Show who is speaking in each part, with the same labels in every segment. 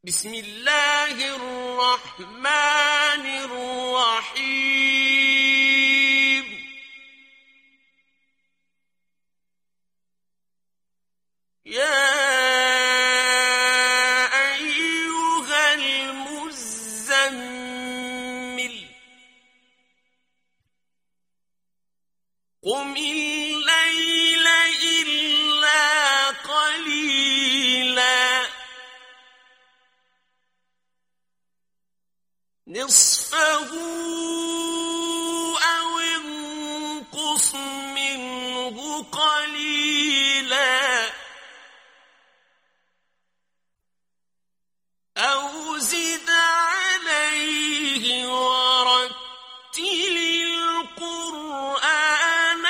Speaker 1: بسم الله الرحمن الرحيم يا أيها المزمل قم الليل إلا قليلا نصفه أو انقص منه قليلا أو زد عليه ورتل القرآن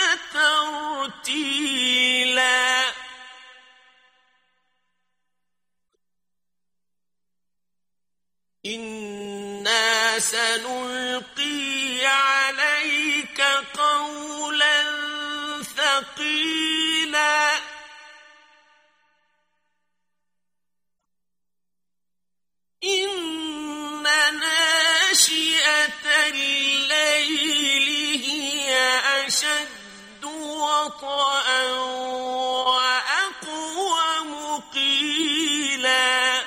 Speaker 1: ترتيلا إنا سنلقي عليك قولا ثقيلا إن ناشئة الليل هي أشد وطئا وأقوم قيلا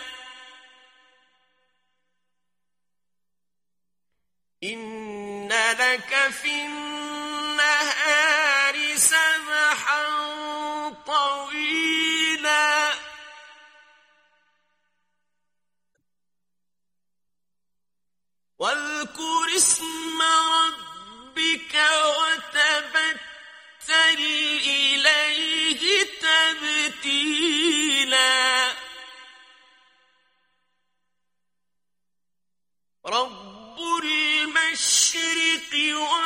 Speaker 1: إن لك في النهار سبحا طويلا واذكر اسم ربك وتبتل إليه تبتيلا رب المشرق